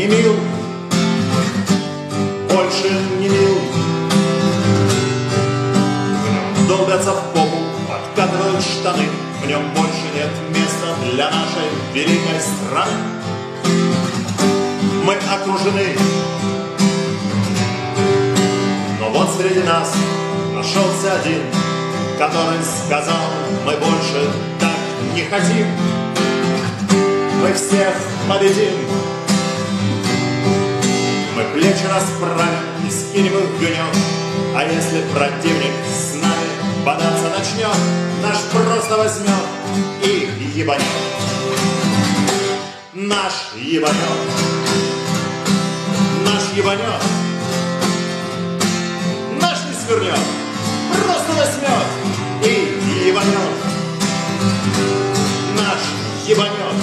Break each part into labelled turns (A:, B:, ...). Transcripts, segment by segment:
A: не мил, больше не мил. В нем долбятся в попу, подкатывают штаны, в нем больше нет места для нашей великой страны. Мы окружены, но вот среди нас нашелся один, который сказал: мы больше так не хотим. Мы всех победим. Мы плечи расправим и скинем их в гнет. А если противник с нами бодаться начнет, наш просто возьмет и ебанет. Наш ебанет. Наш ебанет. Наш не свернет, просто возьмет и ебанет. Наш ебанет.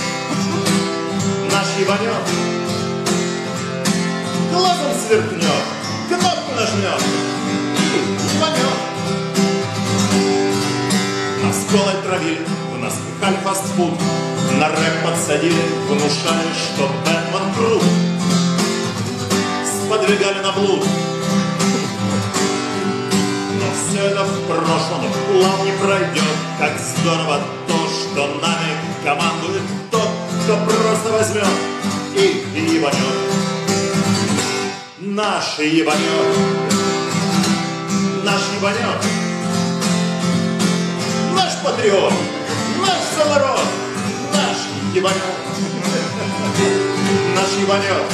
A: Наш ебанет. Глазом сверкнет, кнопку нажмет и ебанет. Нас голой травили, в нас пихали фастфуд, на рэп подсадили, внушали, что Бэтмен крут. Сподвигали на блуд. Но все это в прошлом, план не пройдет. Как здорово то, что нами командует тот, кто просто возьмет и ебанет. Наш ебанет. Наш ебанет. Наш патриот. Наш самород. Наш ебанет. Наш ебанет.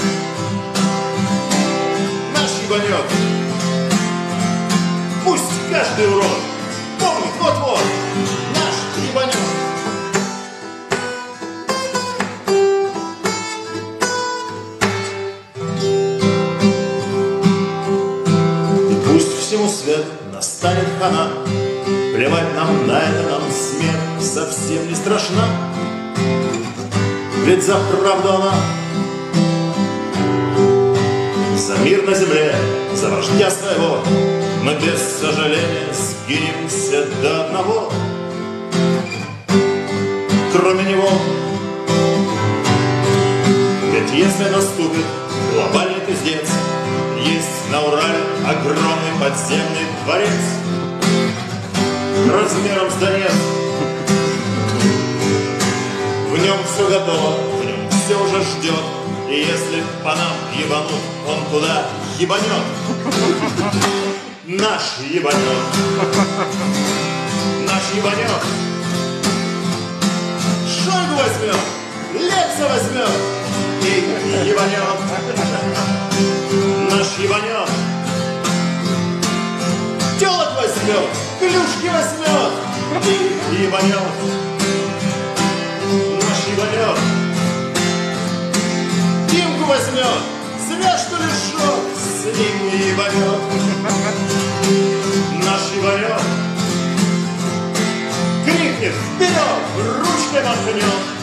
A: Наш ебанет. Пусть каждый урод помнит вот-вот. Наш ебанет. Всему свету настанет хана. Плевать нам на это, нам смерть совсем не страшна. Ведь за правду она, за мир на земле, за вождя своего мы без сожаления сгинемся до одного. Кроме него, ведь если наступит глобальный пиздец, есть на Урале огромный подземный дворец размером с Донец. В нем все готово, в нем все уже ждет. И если по нам ебанут, он туда ебанет. Наш ебанет. Наш ебанет. Шойгу возьмет, Лепса возьмет и ебанет. Наш ебанет. Телок возьмет, клюшки возьмет и ебанет. Наш ебанет. Димку возьмет, зря что ли шок, с ним ебанет. Наш ебанет. Крикнет вперед, ручкой махнет